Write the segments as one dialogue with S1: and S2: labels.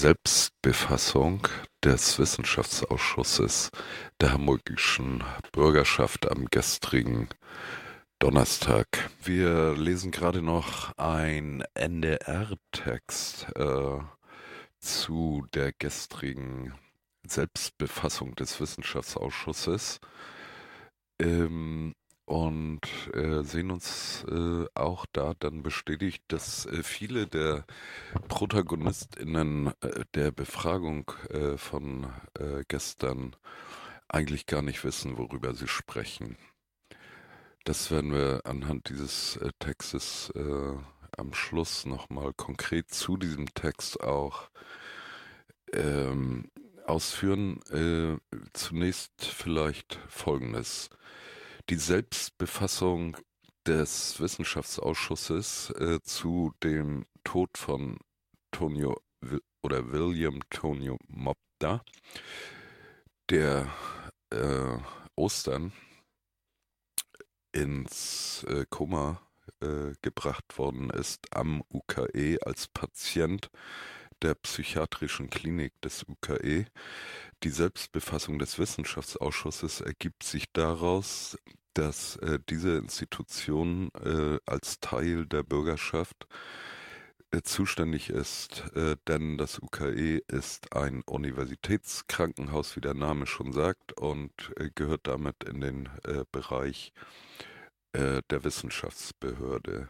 S1: Selbstbefassung des Wissenschaftsausschusses der hamburgischen Bürgerschaft am gestrigen Donnerstag. Wir lesen gerade noch ein NDR-Text zu der gestrigen Selbstbefassung des Wissenschaftsausschusses ähm, und sehen uns auch da dann bestätigt, dass viele der ProtagonistInnen der Befragung von gestern eigentlich gar nicht wissen, worüber sie sprechen. Das werden wir anhand dieses Textes am Schluss nochmal konkret zu diesem Text auch ähm, ausführen. Zunächst vielleicht Folgendes. Die Selbstbefassung des Wissenschaftsausschusses zu dem Tod von William Tonio Mopda, der Ostern ins Koma gebracht worden ist am UKE als Patient der psychiatrischen Klinik des UKE. Die Selbstbefassung des Wissenschaftsausschusses ergibt sich daraus, dass diese Institution als Teil der Bürgerschaft zuständig ist, denn das UKE ist ein Universitätskrankenhaus, wie der Name schon sagt, und gehört damit in den Bereich der Wissenschaftsbehörde.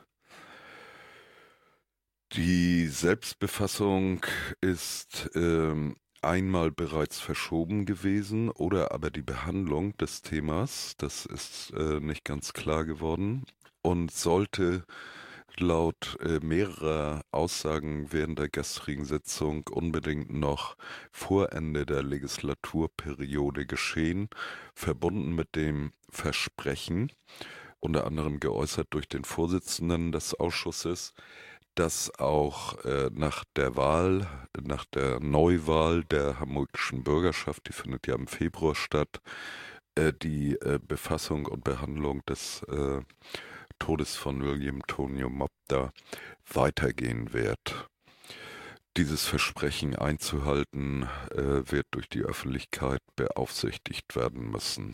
S1: Die Selbstbefassung ist einmal bereits verschoben gewesen oder aber die Behandlung des Themas, das ist nicht ganz klar geworden und sollte laut mehrerer Aussagen während der gestrigen Sitzung unbedingt noch vor Ende der Legislaturperiode geschehen, verbunden mit dem Versprechen, unter anderem geäußert durch den Vorsitzenden des Ausschusses, dass auch nach der Wahl, nach der Neuwahl der hamburgischen Bürgerschaft, die findet ja im Februar statt, die Befassung und Behandlung des Todes von William Tonio Mopda weitergehen wird. Dieses Versprechen einzuhalten, wird durch die Öffentlichkeit beaufsichtigt werden müssen.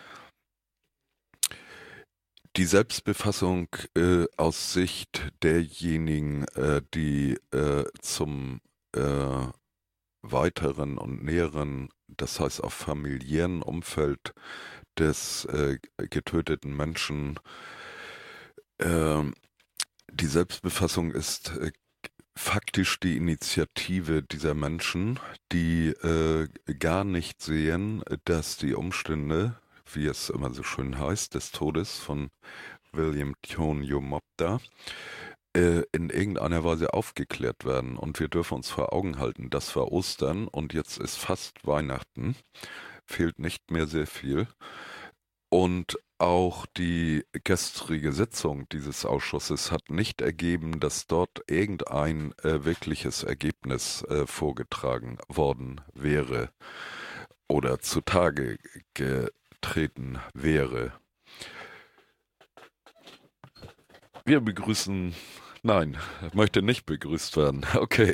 S1: Die Selbstbefassung aus Sicht derjenigen, die zum weiteren und näheren, das heißt auch familiären Umfeld des getöteten Menschen, die Selbstbefassung ist faktisch die Initiative dieser Menschen, die gar nicht sehen, dass die Umstände, wie es immer so schön heißt, des Todes von William Tonio Mopda in irgendeiner Weise aufgeklärt werden. Und wir dürfen uns vor Augen halten, das war Ostern und jetzt ist fast Weihnachten, fehlt nicht mehr sehr viel. Und auch die gestrige Sitzung dieses Ausschusses hat nicht ergeben, dass dort irgendein wirkliches Ergebnis vorgetragen worden wäre oder zutage getreten wäre. Wir begrüßen, nein, möchte nicht begrüßt werden. Okay.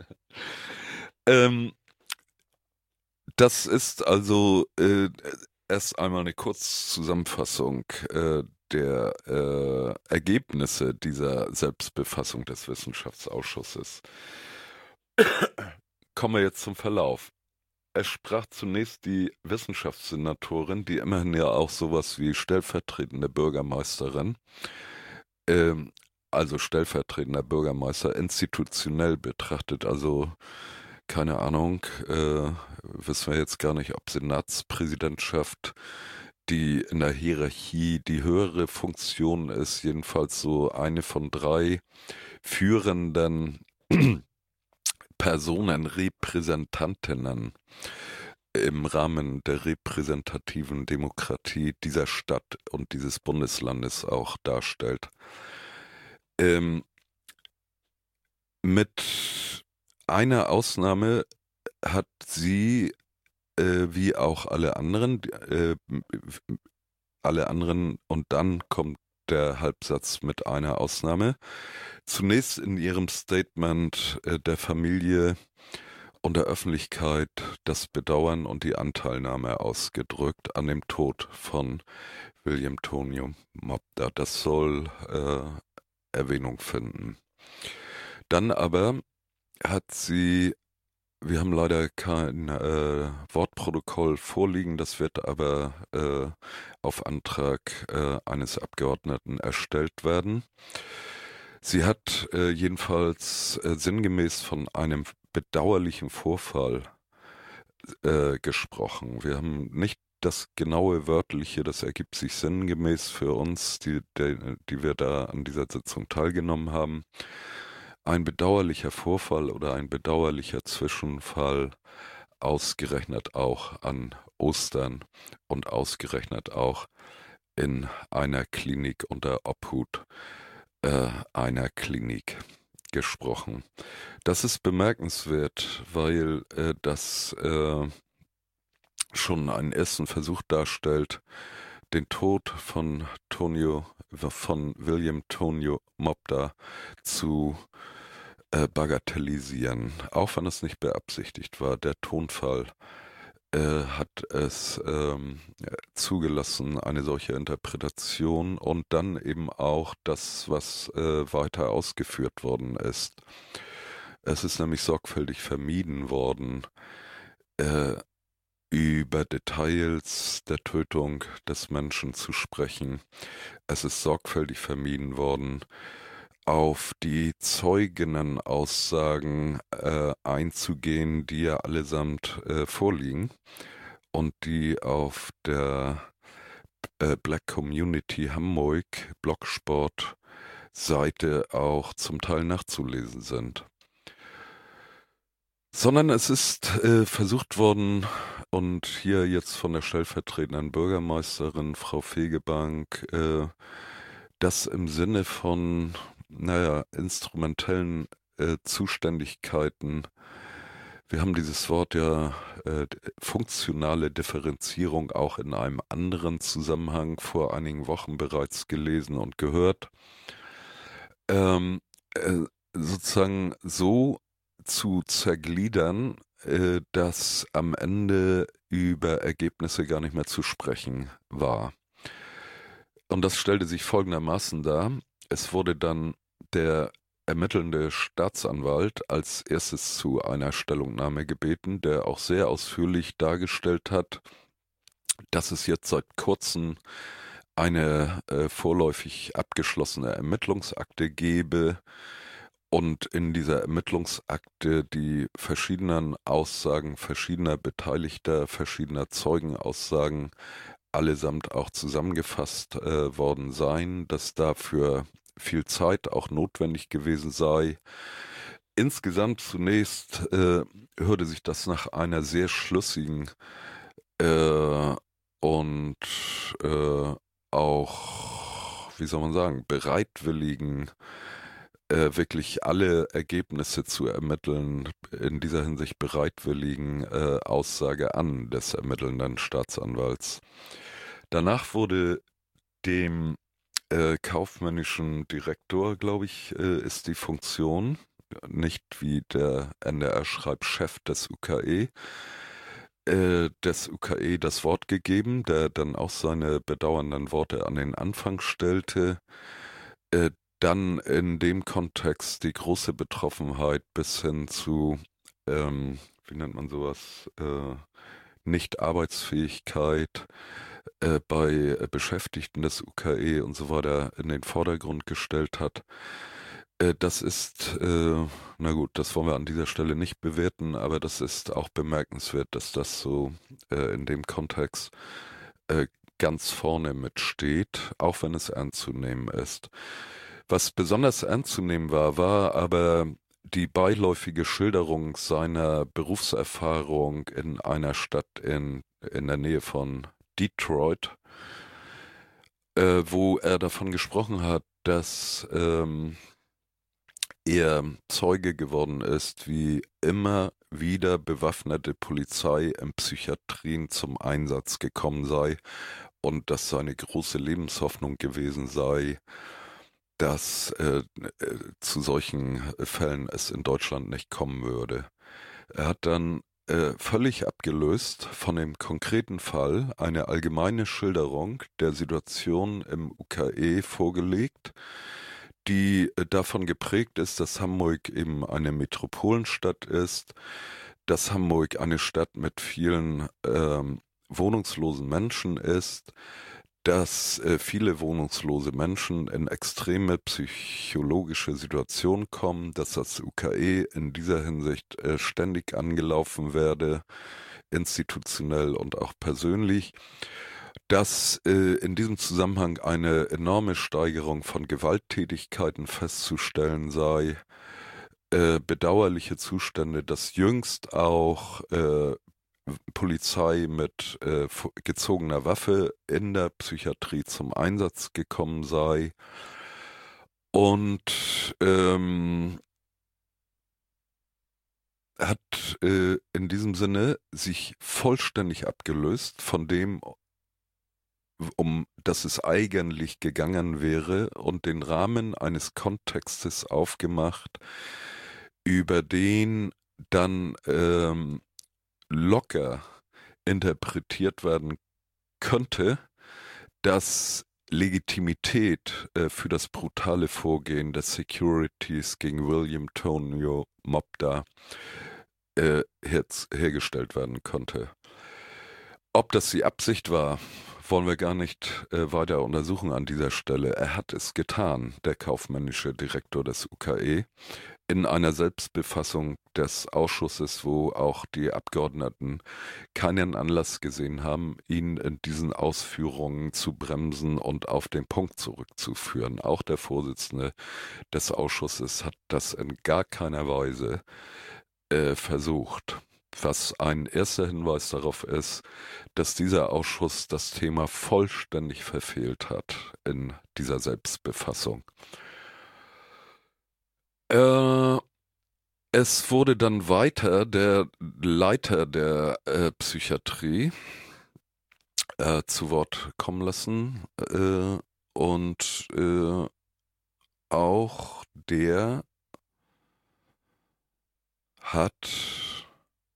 S1: Das ist also erst einmal eine Kurzzusammenfassung der Ergebnisse dieser Selbstbefassung des Wissenschaftsausschusses. Kommen wir jetzt zum Verlauf. Es sprach zunächst die Wissenschaftssenatorin, die immerhin ja auch sowas wie stellvertretende Bürgermeisterin, ähm, also stellvertretender Bürgermeister, institutionell betrachtet, also keine Ahnung, wissen wir jetzt gar nicht, ob Senatspräsidentschaft, die in der Hierarchie die höhere Funktion ist, jedenfalls so eine von drei führenden Personen, Repräsentantinnen im Rahmen der repräsentativen Demokratie dieser Stadt und dieses Bundeslandes auch darstellt. Mit einer Ausnahme hat sie, wie auch alle anderen, und dann kommt der Halbsatz mit einer Ausnahme, zunächst in ihrem Statement der Familie und der Öffentlichkeit das Bedauern und die Anteilnahme ausgedrückt an dem Tod von William Tonio Mopda. Das soll Erwähnung finden. Dann aber hat sie, wir haben leider kein Wortprotokoll vorliegen, das wird aber auf Antrag eines Abgeordneten erstellt werden. Sie hat jedenfalls sinngemäß von einem bedauerlichen Vorfall gesprochen. Wir haben nicht das genaue wörtliche, das ergibt sich sinngemäß für uns, die wir da an dieser Sitzung teilgenommen haben. Ein bedauerlicher Vorfall oder ein bedauerlicher Zwischenfall, ausgerechnet auch an Ostern und ausgerechnet auch in einer Klinik unter Obhut einer Klinik gesprochen. Das ist bemerkenswert, weil das schon einen ersten Versuch darstellt, den Tod von William Tonio Mopda zu bagatellisieren, auch wenn es nicht beabsichtigt war. Der Tonfall hat es zugelassen, eine solche Interpretation und dann eben auch das, was weiter ausgeführt worden ist. Es ist nämlich sorgfältig vermieden worden, über Details der Tötung des Menschen zu sprechen. Es ist sorgfältig vermieden worden, auf die Zeugenenaussagen einzugehen, die ja allesamt vorliegen und die auf der Black Community Hamburg Blogsport Seite auch zum Teil nachzulesen sind. Sondern es ist versucht worden, und hier jetzt von der stellvertretenden Bürgermeisterin Frau Fegebank, das im Sinne von, instrumentellen Zuständigkeiten, wir haben dieses Wort ja funktionale Differenzierung auch in einem anderen Zusammenhang vor einigen Wochen bereits gelesen und gehört, sozusagen so zu zergliedern, dass am Ende über Ergebnisse gar nicht mehr zu sprechen war. Und das stellte sich folgendermaßen dar. Es wurde dann der ermittelnde Staatsanwalt als erstes zu einer Stellungnahme gebeten, der auch sehr ausführlich dargestellt hat, dass es jetzt seit kurzem eine vorläufig abgeschlossene Ermittlungsakte gebe und in dieser Ermittlungsakte die verschiedenen Aussagen verschiedener Beteiligter, verschiedener Zeugenaussagen allesamt auch zusammengefasst worden seien, dass dafür viel Zeit auch notwendig gewesen sei. Insgesamt zunächst hörte sich das nach einer sehr schlüssigen und auch, wie soll man sagen, bereitwilligen, wirklich alle Ergebnisse zu ermitteln, in dieser Hinsicht bereitwilligen Aussage an des ermittelnden Staatsanwalts. Danach wurde dem kaufmännischen Direktor, glaube ich, ist die Funktion, nicht wie der NDR schreibt, Chef des UKE, das Wort gegeben, der dann auch seine bedauernden Worte an den Anfang stellte. Dann in dem Kontext die große Betroffenheit bis hin zu, wie nennt man sowas, Nicht-Arbeitsfähigkeit bei Beschäftigten des UKE und so weiter in den Vordergrund gestellt hat. Das ist, na gut, das wollen wir an dieser Stelle nicht bewerten, aber das ist auch bemerkenswert, dass das so in dem Kontext ganz vorne mitsteht, auch wenn es ernst zu nehmen ist. Was besonders ernst zu nehmen war aber die beiläufige Schilderung seiner Berufserfahrung in einer Stadt in der Nähe von Detroit, wo er davon gesprochen hat, dass er Zeuge geworden ist, wie immer wieder bewaffnete Polizei in Psychiatrien zum Einsatz gekommen sei und dass seine große Lebenshoffnung gewesen sei, dass zu solchen Fällen es in Deutschland nicht kommen würde. Er hat dann völlig abgelöst von dem konkreten Fall eine allgemeine Schilderung der Situation im UKE vorgelegt, die davon geprägt ist, dass Hamburg eben eine Metropolenstadt ist, dass Hamburg eine Stadt mit vielen wohnungslosen Menschen ist, dass viele wohnungslose Menschen in extreme psychologische Situationen kommen, dass das UKE in dieser Hinsicht ständig angelaufen werde, institutionell und auch persönlich, dass in diesem Zusammenhang eine enorme Steigerung von Gewalttätigkeiten festzustellen sei, bedauerliche Zustände, dass jüngst auch Polizei mit gezogener Waffe in der Psychiatrie zum Einsatz gekommen sei und hat in diesem Sinne sich vollständig abgelöst von dem, um das es eigentlich gegangen wäre, und den Rahmen eines Kontextes aufgemacht, über den dann locker interpretiert werden könnte, dass Legitimität für das brutale Vorgehen des Securities gegen William Tonio Mobda hergestellt werden konnte. Ob das die Absicht war, wollen wir gar nicht weiter untersuchen an dieser Stelle. Er hat es getan, der kaufmännische Direktor des UKE, in einer Selbstbefassung des Ausschusses, wo auch die Abgeordneten keinen Anlass gesehen haben, ihn in diesen Ausführungen zu bremsen und auf den Punkt zurückzuführen. Auch der Vorsitzende des Ausschusses hat das in gar keiner Weise versucht. Was ein erster Hinweis darauf ist, dass dieser Ausschuss das Thema vollständig verfehlt hat in dieser Selbstbefassung. Es wurde dann weiter der Leiter der Psychiatrie zu Wort kommen lassen, und auch der hat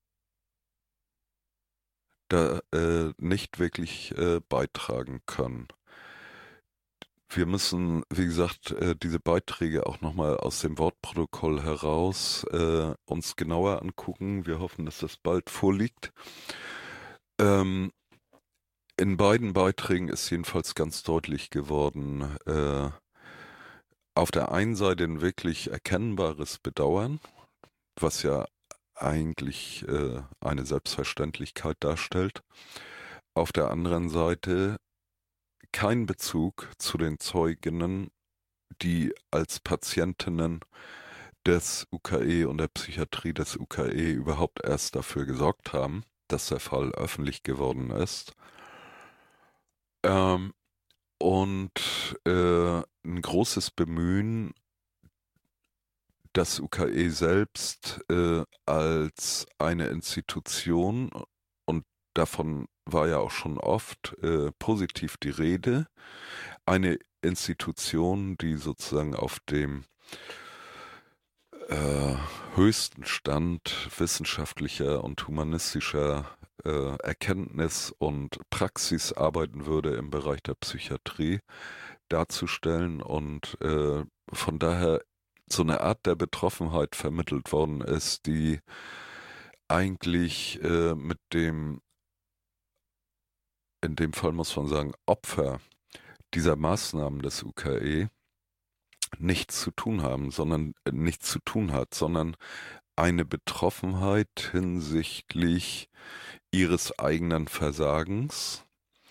S1: da nicht wirklich beitragen können. Wir müssen, wie gesagt, diese Beiträge auch nochmal aus dem Wortprotokoll heraus uns genauer angucken. Wir hoffen, dass das bald vorliegt. In beiden Beiträgen ist jedenfalls ganz deutlich geworden, auf der einen Seite ein wirklich erkennbares Bedauern, was ja eigentlich eine Selbstverständlichkeit darstellt. Auf der anderen Seite kein Bezug zu den Zeuginnen, die als Patientinnen des UKE und der Psychiatrie des UKE überhaupt erst dafür gesorgt haben, dass der Fall öffentlich geworden ist. Und ein großes Bemühen, das UKE selbst als eine Institution, und davon war ja auch schon oft positiv die Rede, eine Institution, die sozusagen auf dem höchsten Stand wissenschaftlicher und humanistischer Erkenntnis und Praxis arbeiten würde im Bereich der Psychiatrie, darzustellen, und von daher so eine Art der Betroffenheit vermittelt worden ist, die eigentlich mit dem, in dem Fall muss man sagen, Opfer dieser Maßnahmen des UKE nichts zu tun haben, sondern nichts zu tun hat, sondern eine Betroffenheit hinsichtlich ihres eigenen Versagens,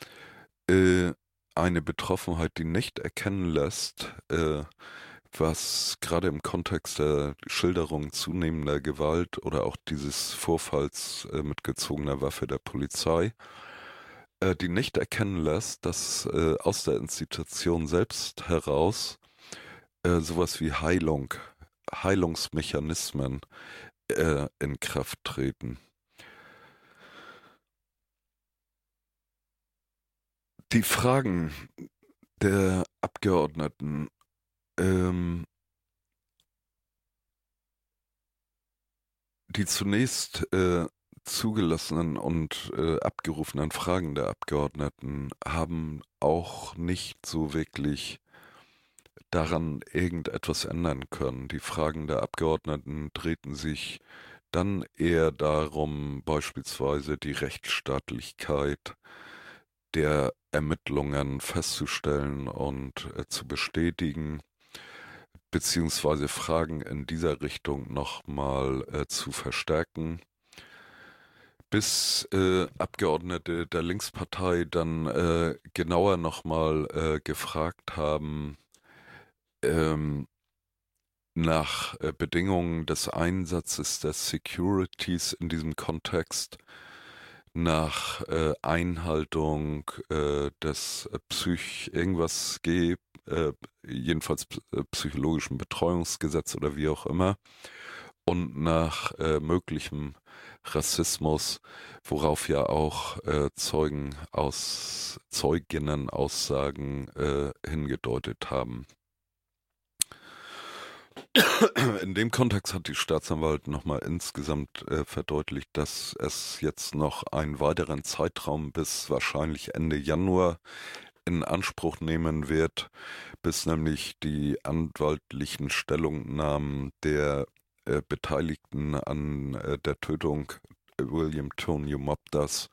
S1: eine Betroffenheit, die nicht erkennen lässt, was gerade im Kontext der Schilderung zunehmender Gewalt oder auch dieses Vorfalls mit gezogener Waffe der Polizei, die nicht erkennen lässt, dass aus der Institution selbst heraus sowas wie Heilungsmechanismen in Kraft treten. Die Fragen der Abgeordneten Die zunächst zugelassenen und abgerufenen Fragen der Abgeordneten haben auch nicht so wirklich daran irgendetwas ändern können. Die Fragen der Abgeordneten drehten sich dann eher darum, beispielsweise die Rechtsstaatlichkeit der Ermittlungen festzustellen und zu bestätigen, beziehungsweise Fragen in dieser Richtung nochmal zu verstärken, bis Abgeordnete der Linkspartei dann genauer nochmal gefragt haben, ähm, nach Bedingungen des Einsatzes der Securities in diesem Kontext, nach Einhaltung des irgendwas jedenfalls psychologischen Betreuungsgesetz oder wie auch immer, und nach möglichem Rassismus, worauf ja auch Zeuginnenaussagen hingedeutet haben. In dem Kontext hat die Staatsanwaltschaft nochmal insgesamt verdeutlicht, dass es jetzt noch einen weiteren Zeitraum bis wahrscheinlich Ende Januar in Anspruch nehmen wird, bis nämlich die anwaltlichen Stellungnahmen der Beteiligten an der Tötung William Tonio Mopdas,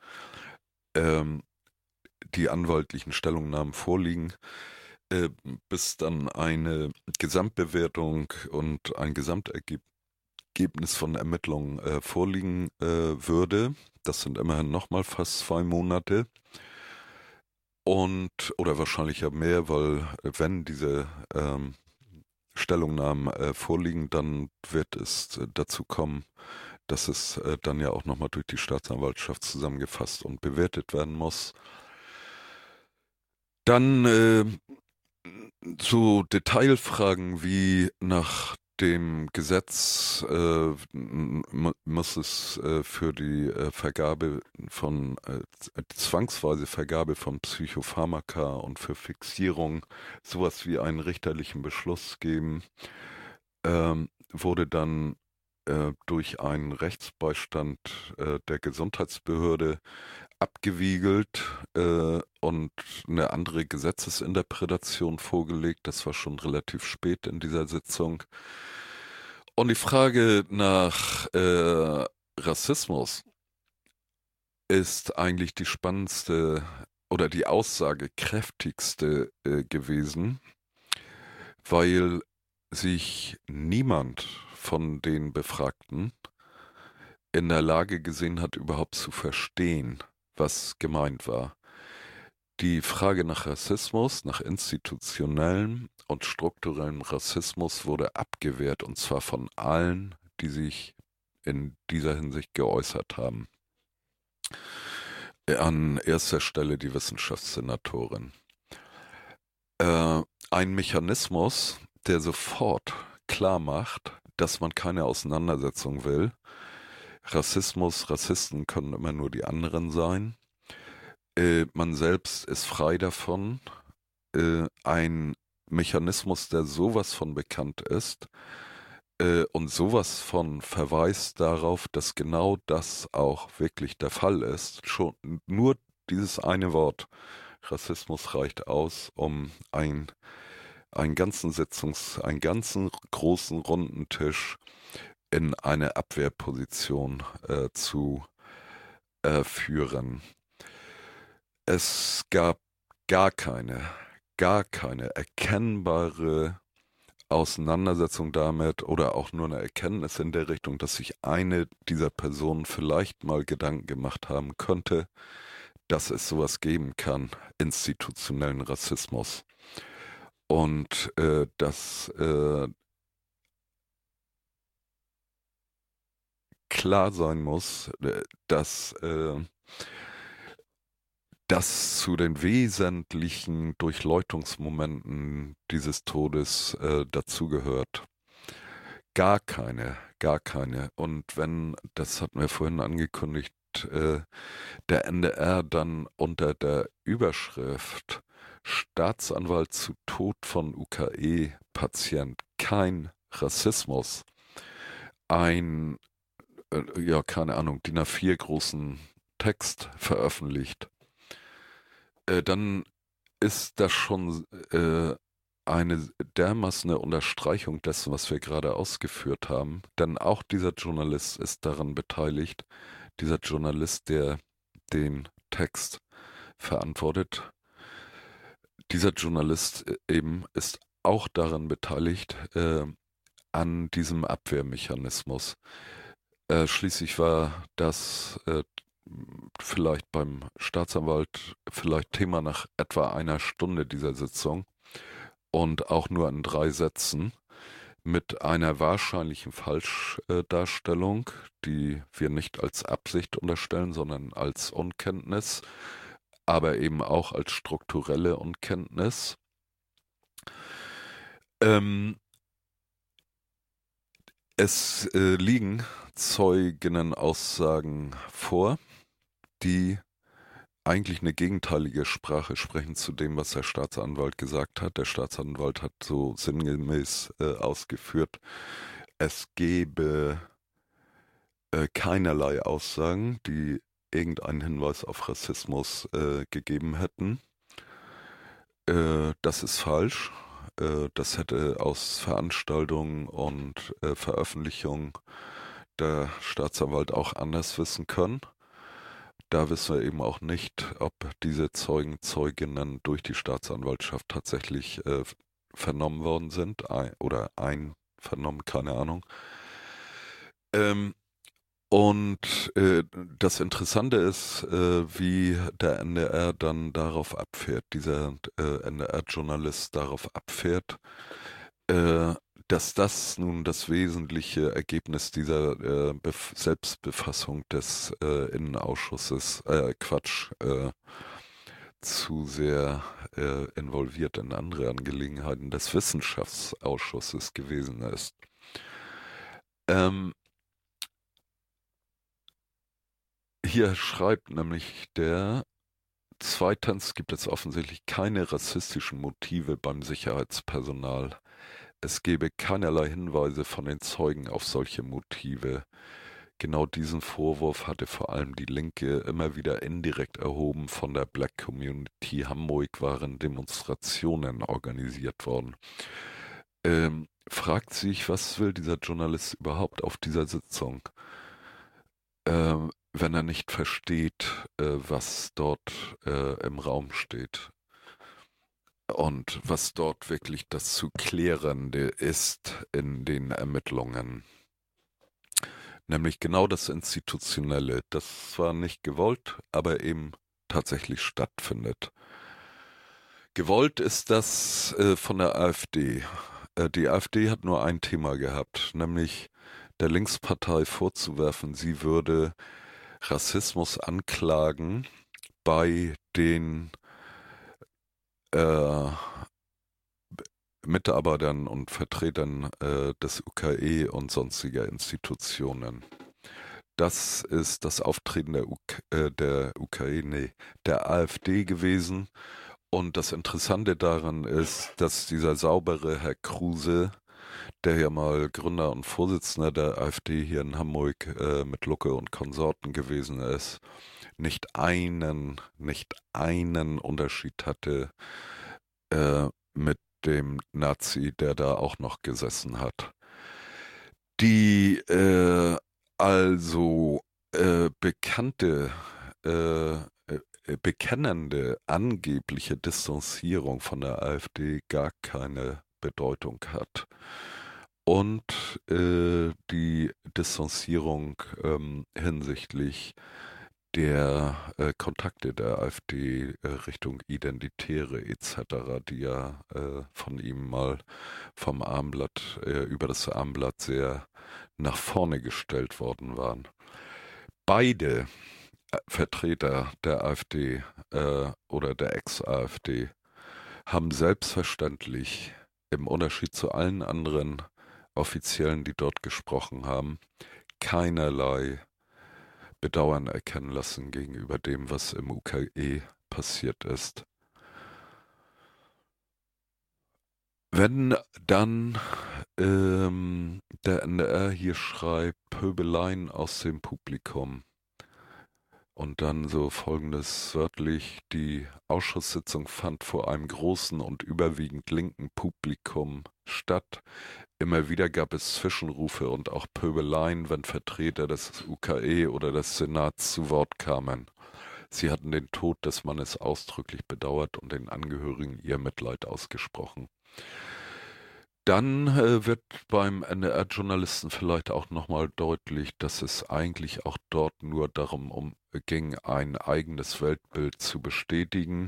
S1: die anwaltlichen Stellungnahmen vorliegen, bis dann eine Gesamtbewertung und ein Gesamtergebnis von Ermittlungen vorliegen würde. Das sind immerhin nochmal fast 2 Monate. Oder wahrscheinlich ja mehr, weil wenn diese Stellungnahmen vorliegen, dann wird es dazu kommen, dass es dann ja auch nochmal durch die Staatsanwaltschaft zusammengefasst und bewertet werden muss. Dann so Detailfragen wie nach dem Gesetz muss es für die Vergabe von zwangsweise Vergabe von Psychopharmaka und für Fixierung sowas wie einen richterlichen Beschluss geben, wurde dann durch einen Rechtsbeistand der Gesundheitsbehörde abgewiegelt und eine andere Gesetzesinterpretation vorgelegt. Das war schon relativ spät in dieser Sitzung. Und die Frage nach Rassismus ist eigentlich die spannendste oder die aussagekräftigste gewesen, weil sich niemand von den Befragten in der Lage gesehen hat, überhaupt zu verstehen, was gemeint war. Die Frage nach Rassismus, nach institutionellem und strukturellem Rassismus wurde abgewehrt, und zwar von allen, die sich in dieser Hinsicht geäußert haben. An erster Stelle die Wissenschaftssenatorin. Ein Mechanismus, der sofort klar macht, dass man keine Auseinandersetzung will. Rassismus, Rassisten können immer nur die anderen sein. Man selbst ist frei davon. Ein Mechanismus, der sowas von bekannt ist und sowas von verweist darauf, dass genau das auch wirklich der Fall ist. Schon nur dieses eine Wort Rassismus reicht aus, um einen ganzen großen runden Tisch in eine Abwehrposition zu führen. Es gab gar keine erkennbare Auseinandersetzung damit oder auch nur eine Erkenntnis in der Richtung, dass sich eine dieser Personen vielleicht mal Gedanken gemacht haben könnte, dass es sowas geben kann, institutionellen Rassismus. Und dass klar sein muss, dass das zu den wesentlichen Durchleuchtungsmomenten dieses Todes dazugehört. Gar keine. Und wenn, das hatten wir vorhin angekündigt, der NDR dann unter der Überschrift Staatsanwalt zu Tod von UKE-Patient, kein Rassismus, ein ja, keine Ahnung, DIN A4 großen Text veröffentlicht, dann ist das schon eine dermaßen Unterstreichung dessen, was wir gerade ausgeführt haben. Denn auch dieser Journalist ist daran beteiligt, dieser Journalist, der den Text verantwortet, dieser Journalist eben ist auch daran beteiligt, an diesem Abwehrmechanismus. Schließlich war das vielleicht beim Staatsanwalt vielleicht Thema nach etwa einer Stunde dieser Sitzung und auch nur in 3 Sätzen mit einer wahrscheinlichen Falschdarstellung, die wir nicht als Absicht unterstellen, sondern als Unkenntnis, aber eben auch als strukturelle Unkenntnis. Ähm, Es liegen Zeugenaussagen vor, die eigentlich eine gegenteilige Sprache sprechen zu dem, was der Staatsanwalt gesagt hat. Der Staatsanwalt hat so sinngemäß ausgeführt, es gebe keinerlei Aussagen, die irgendeinen Hinweis auf Rassismus gegeben hätten. Das ist falsch. Das hätte aus Veranstaltungen und Veröffentlichungen der Staatsanwalt auch anders wissen können. Da wissen wir eben auch nicht, ob diese Zeugen, Zeuginnen durch die Staatsanwaltschaft tatsächlich vernommen worden sind oder vernommen, keine Ahnung. Ähm, und das Interessante ist, wie der NDR dann darauf abfährt, dieser NDR-Journalist darauf abfährt, äh, dass das nun das wesentliche Ergebnis dieser Selbstbefassung des Innenausschusses, zu sehr involviert in andere Angelegenheiten des Wissenschaftsausschusses gewesen ist. Ähm, Hier schreibt nämlich zweitens gibt es offensichtlich keine rassistischen Motive beim Sicherheitspersonal. Es gebe keinerlei Hinweise von den Zeugen auf solche Motive. Genau diesen Vorwurf hatte vor allem die Linke immer wieder indirekt erhoben. Von der Black Community Hamburg waren Demonstrationen organisiert worden. Fragt sich, was will dieser Journalist überhaupt auf dieser Sitzung? Wenn er nicht versteht, was dort im Raum steht und was dort wirklich das zu Klärende ist in den Ermittlungen. Nämlich genau das Institutionelle, das zwar nicht gewollt, aber eben tatsächlich stattfindet. Gewollt ist das von der AfD. Die AfD hat nur ein Thema gehabt, nämlich der Linkspartei vorzuwerfen, sie würde Rassismus anklagen bei den äh, Mitarbeitern und Vertretern des UKE und sonstiger Institutionen. Das ist das Auftreten der UKE, nee, der AfD gewesen. Und das Interessante daran ist, dass dieser saubere Herr Kruse, der ja mal Gründer und Vorsitzender der AfD hier in Hamburg mit Lucke und Konsorten gewesen ist, nicht einen Unterschied hatte mit dem Nazi, der da auch noch gesessen hat. Die also bekannte, bekennende, angebliche Distanzierung von der AfD gar keine Bedeutung hat. Und die Distanzierung hinsichtlich der Kontakte der AfD Richtung Identitäre etc., die ja von ihm mal vom Armblatt, über das Armblatt sehr nach vorne gestellt worden waren. Beide Vertreter der AfD oder der Ex-AfD haben selbstverständlich im Unterschied zu allen anderen Offiziellen, die dort gesprochen haben, keinerlei Bedauern erkennen lassen gegenüber dem, was im UKE passiert ist. Wenn dann der NDR hier schreibt Pöbeleien aus dem Publikum. Und dann so folgendes wörtlich: Die Ausschusssitzung fand vor einem großen und überwiegend linken Publikum statt. Immer wieder gab es Zwischenrufe und auch Pöbeleien, wenn Vertreter des UKE oder des Senats zu Wort kamen. Sie hatten den Tod des Mannes ausdrücklich bedauert und den Angehörigen ihr Mitleid ausgesprochen. Dann wird beim NDR-Journalisten vielleicht auch nochmal deutlich, dass es eigentlich auch dort nur darum ging, ein eigenes Weltbild zu bestätigen.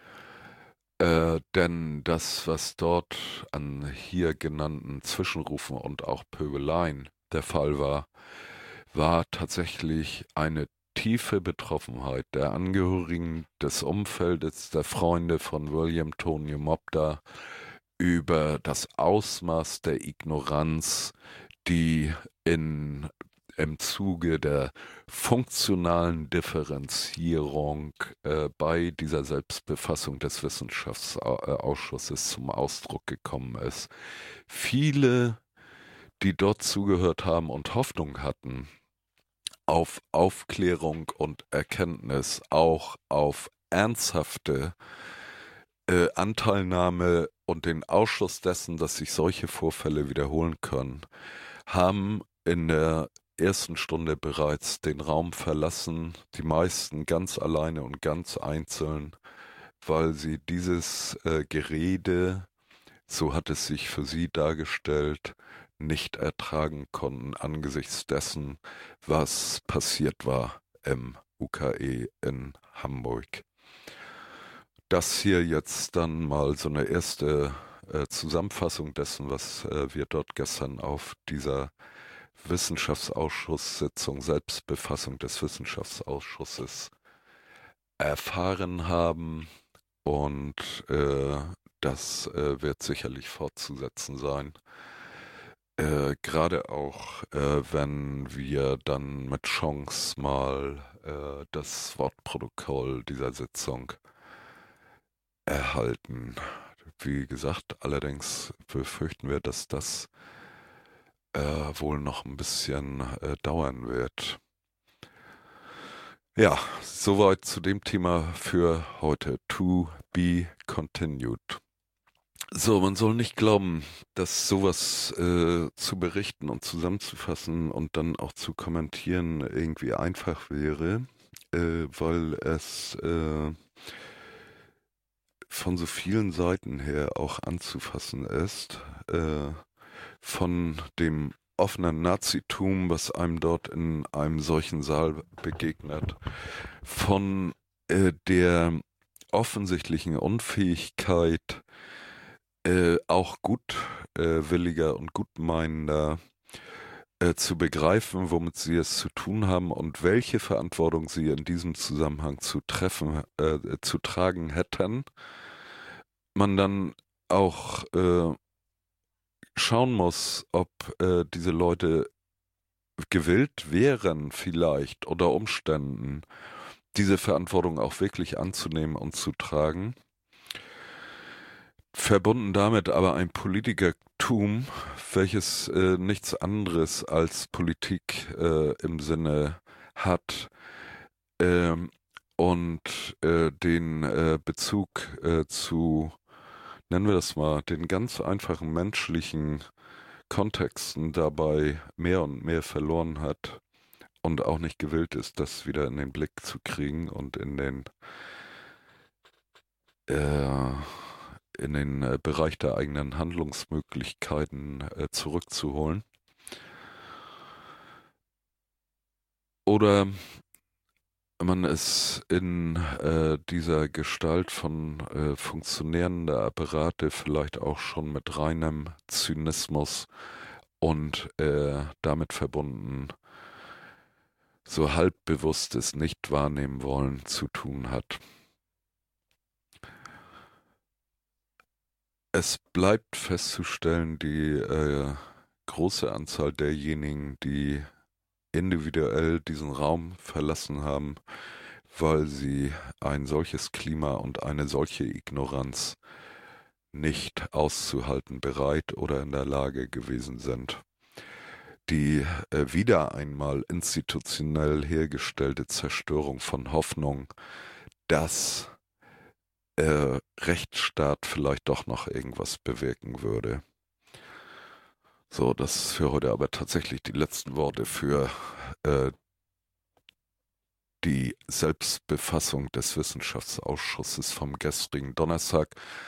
S1: Denn das, was dort an hier genannten Zwischenrufen und auch Pöbeleien der Fall war, war tatsächlich eine tiefe Betroffenheit der Angehörigen, des Umfeldes, der Freunde von William Tony Mopda über das Ausmaß der Ignoranz, die im Zuge der funktionalen Differenzierung bei dieser Selbstbefassung des Wissenschaftsausschusses zum Ausdruck gekommen ist. Viele, die dort zugehört haben und Hoffnung hatten auf Aufklärung und Erkenntnis, auch auf ernsthafte Anteilnahme und den Ausschluss dessen, dass sich solche Vorfälle wiederholen können, haben in der ersten Stunde bereits den Raum verlassen, die meisten ganz alleine und ganz einzeln, weil sie dieses Gerede, so hat es sich für sie dargestellt, nicht ertragen konnten angesichts dessen, was passiert war im UKE in Hamburg. Das hier jetzt dann mal so eine erste Zusammenfassung dessen, was wir dort gestern auf dieser Wissenschaftsausschusssitzung, Selbstbefassung des Wissenschaftsausschusses erfahren haben. Und das wird sicherlich fortzusetzen sein. Gerade auch, wenn wir dann mit Chance mal das Wortprotokoll dieser Sitzung erhalten. Wie gesagt, allerdings befürchten wir, dass das wohl noch ein bisschen dauern wird. Ja, soweit zu dem Thema für heute. To be continued. So, man soll nicht glauben, dass sowas zu berichten und zusammenzufassen und dann auch zu kommentieren irgendwie einfach wäre, weil es von so vielen Seiten her auch anzufassen ist, von dem offenen Nazitum, was einem dort in einem solchen Saal begegnet, von der offensichtlichen Unfähigkeit, auch gutwilliger und gutmeinender zu begreifen, womit sie es zu tun haben und welche Verantwortung sie in diesem Zusammenhang zu tragen hätten, man dann auch schauen muss, ob diese Leute gewillt wären, vielleicht unter Umständen diese Verantwortung auch wirklich anzunehmen und zu tragen. Verbunden damit aber ein Politikertum, welches nichts anderes als Politik im Sinne hat, und den Bezug zu, nennen wir das mal, den ganz einfachen menschlichen Kontexten dabei mehr und mehr verloren hat und auch nicht gewillt ist, das wieder in den Blick zu kriegen und äh, in den Bereich der eigenen Handlungsmöglichkeiten zurückzuholen. Oder man ist in dieser Gestalt von Funktionären der Apparate vielleicht auch schon mit reinem Zynismus und damit verbunden so halbbewusstes Nicht-Wahrnehmen wollen zu tun hat. Es bleibt festzustellen, die große Anzahl derjenigen, die individuell diesen Raum verlassen haben, weil sie ein solches Klima und eine solche Ignoranz nicht auszuhalten bereit oder in der Lage gewesen sind. Die wieder einmal institutionell hergestellte Zerstörung von Hoffnung, dass Rechtsstaat vielleicht doch noch irgendwas bewirken würde. So, das ist für heute aber tatsächlich die letzten Worte für äh, die Selbstbefassung des Wissenschaftsausschusses vom gestrigen Donnerstag.